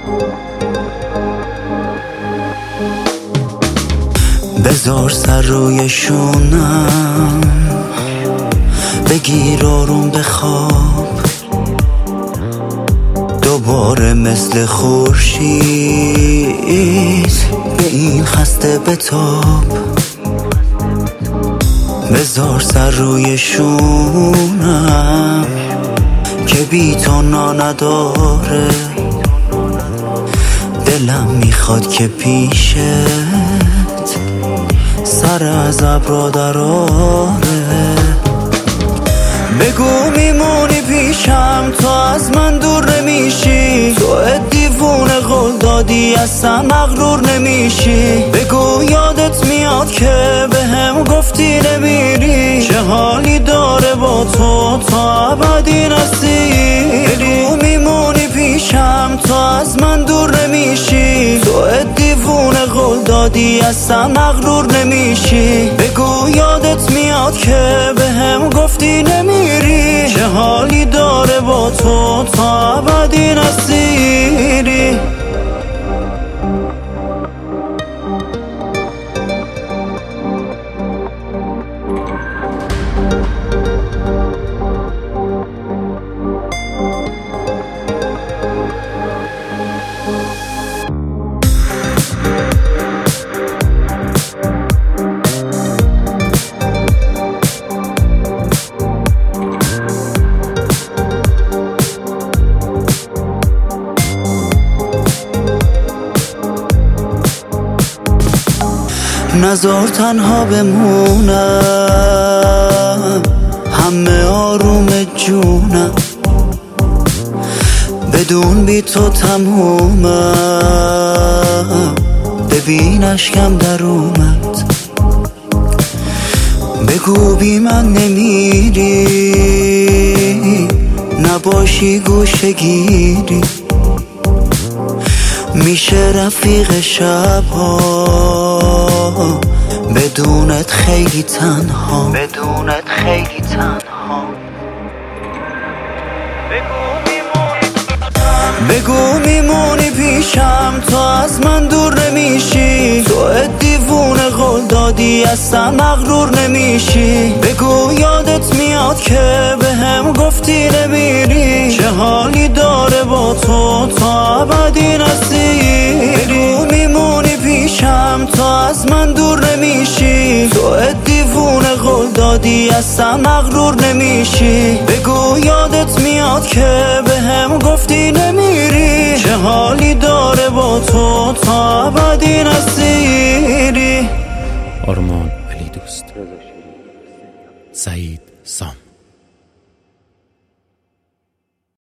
بذار سر روی شونم، بگیر آروم بخواب، دوباره مثل خورشید به این خسته بتاب. بذار سر روی شونم که بی تو نا نداره، دلم میخواد که پیشت سر از ابرا دراره. بگو میمونی پیشم، تو از من دور نمیشی، تو دیوونه قول دادی اصلا مغرور نمیشی. بگو یادت میاد که به هم گفتی نمیری، چه حالی داره با تو تا ابدی نسیری. بگو میمونی پیشم، تو از من دور نمیشی، تو دیوونه قول دادی اصلا مغرور نمیشی. بگو یادت میاد که به هم گفتی نمیری، چه حالی داره با تو تا ابدی نسیری. نذار تنها بمونم، همه آروم جونم، بدون بی تو تمومم. ببین اشکم در اومد، بگو بی من نمیری، نباشی گوشه گیری، میشه رفیق شبها، بدونت خیلی تنها، بدونت خیلی تنها. بگو میمونی پیشم، تو از من دور نمیشی، تو دیوونه قول دادی اصلا مغرور نمیشی. بگو یادت میاد که به هم گفتی نمیری، چه حالی داره با تو تا ابدی نسیری. بگو میمونی پیشم، تو از من دور نمیشی، تو دیوونه قول دادی اصلا مغرور نمیشی. بگو یادت میاد که به هم گفتی نمیری، چه حالی داره با تو تا ابدی نسیری. آرمان علی دوست، سعید سام.